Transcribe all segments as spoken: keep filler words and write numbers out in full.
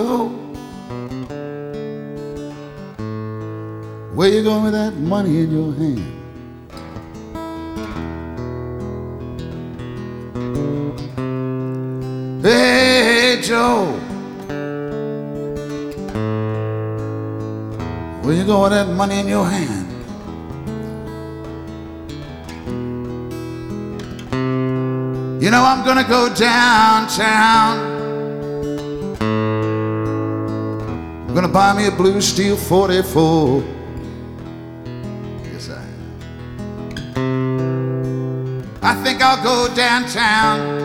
Joe, where you going with that money in your hand? Hey, Joe, where you going with that money in your hand? You know I'm gonna go downtown. I'm gonna buy me a blue steel forty-four. Yes, I am. I think I'll go downtown.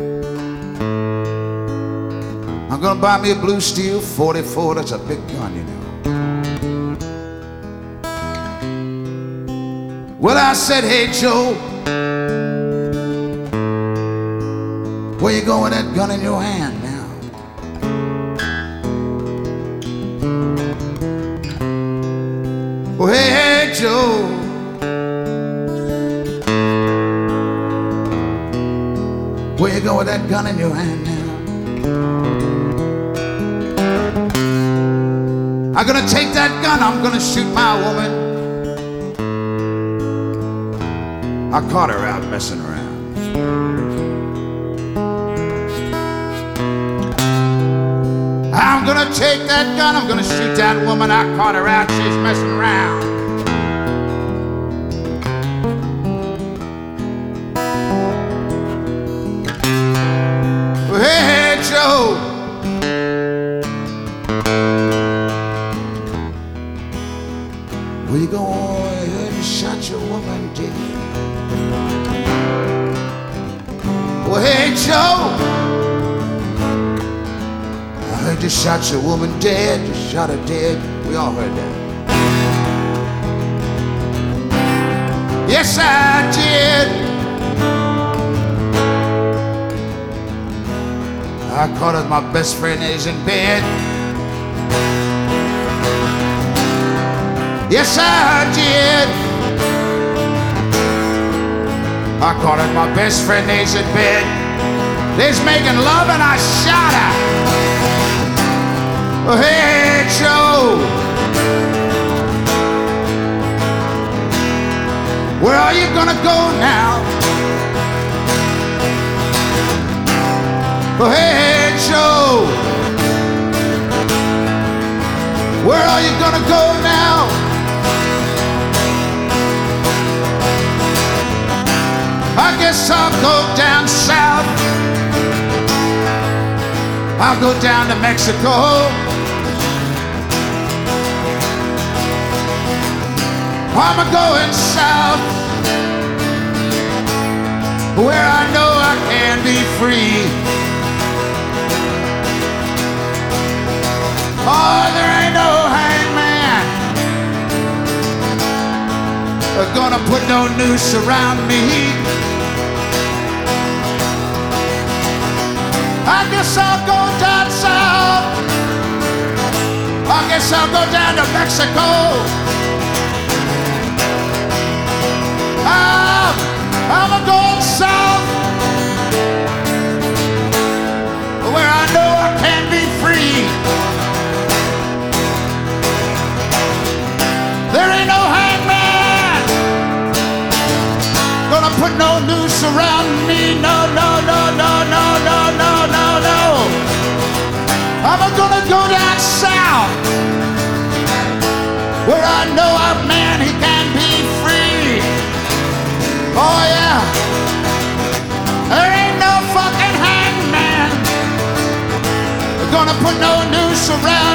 I'm gonna buy me a blue steel forty-four. That's a big gun, you know. Well, I said, hey, Joe, where you going with that gun in your hand now? Oh, hey, hey, Joe, where you going with that gun in your hand now? I'm gonna take that gun, I'm gonna shoot my woman. I caught her out messing around. I'm gonna take that gun, I'm gonna shoot that woman. I caught her out, she's messing around. Well, hey, hey, Joe, where you going? I heard you shot your woman dead. Well, hey, Joe, I heard you shot your woman dead. You shot her dead. We all heard that. Yes, I did. I caught her, my best friend is in bed. Yes, I did. I caught her, my best friend is in bed. They's making love and I shot her. Oh, hey, Joe, where are you gonna go now? Oh, hey, Joe, where are you gonna go now? I guess I'll go down south. I'll go down to Mexico. I'm going south, where I know I can be free. Oh, there ain't no hangman gonna put no noose around me. I guess I'll go down south. I guess I'll go down to Mexico. I'm, I'm a going south, where I know I can be free. There ain't no hangman gonna put no noose around me. No, no, no, no, no, no, no, no, no. I'm gonna go down south, where I know a man, he can be free. Oh yeah, there ain't no fucking hangman gonna put no noose around